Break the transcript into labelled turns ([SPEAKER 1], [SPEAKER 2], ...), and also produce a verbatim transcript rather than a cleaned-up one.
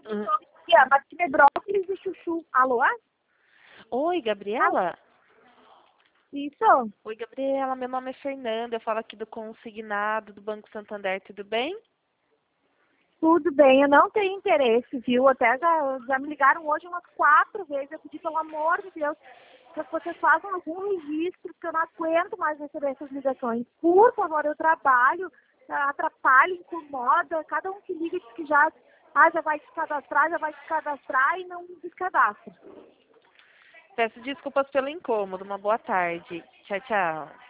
[SPEAKER 1] Hum.
[SPEAKER 2] Tia, mas tiver brócolis e chuchu. Alô?
[SPEAKER 1] Oi, Gabriela?
[SPEAKER 2] Isso?
[SPEAKER 1] Oi, Gabriela. Meu nome é Fernanda. Eu falo aqui do Consignado do Banco Santander. Tudo bem?
[SPEAKER 2] Tudo bem, eu não tenho interesse, viu? Até já, já me ligaram hoje umas quatro vezes. Eu pedi, pelo amor de Deus, que vocês façam algum registro, porque eu não aguento mais receber essas ligações. Por favor, eu trabalho, atrapalha, incomoda. Cada um que liga diz que já, ah, já vai se cadastrar, já vai se cadastrar e não descadastra.
[SPEAKER 1] Peço desculpas pelo incômodo. Uma boa tarde. Tchau, tchau.